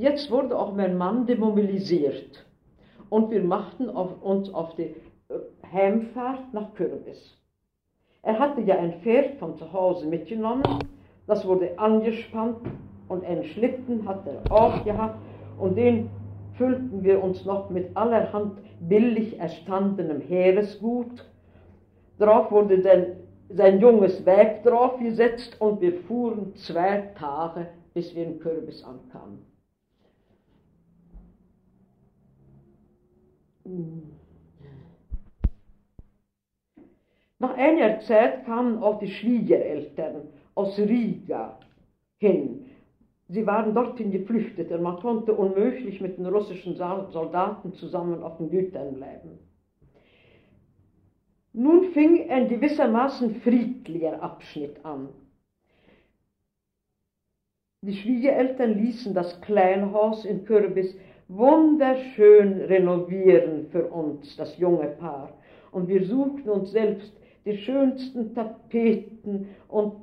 Jetzt wurde auch mein Mann demobilisiert und wir machten uns auf die Heimfahrt nach Kürbis. Er hatte ja ein Pferd von zu Hause mitgenommen, das wurde angespannt und einen Schlitten hat er auch gehabt und den füllten wir uns noch mit allerhand billig erstandenem Heeresgut. Darauf wurde sein junges Weib draufgesetzt und wir fuhren 2 Tage, bis wir in Kürbis ankamen. Nach einiger Zeit kamen auch die Schwiegereltern aus Riga hin. Sie waren dorthin geflüchtet und man konnte unmöglich mit den russischen Soldaten zusammen auf den Gütern bleiben. Nun fing ein gewissermaßen friedlicher Abschnitt an. Die Schwiegereltern ließen das Kleinhaus in Kürbis wunderschön renovieren für uns, das junge Paar. Und wir suchten uns selbst die schönsten Tapeten und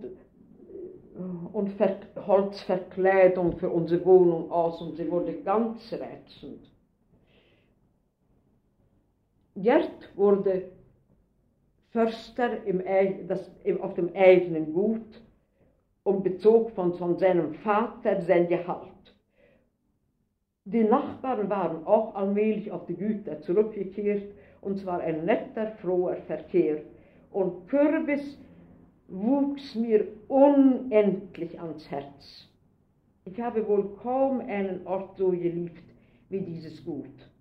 Holzverkleidung für unsere Wohnung aus und sie wurde ganz reizend. Gerd wurde Förster auf dem eigenen Gut und bezog von seinem Vater sein Gehalt. Die Nachbarn waren auch allmählich auf die Güter zurückgekehrt und es war ein netter, froher Verkehr. Und Kürbis wuchs mir unendlich ans Herz. Ich habe wohl kaum einen Ort so geliebt wie dieses Gut.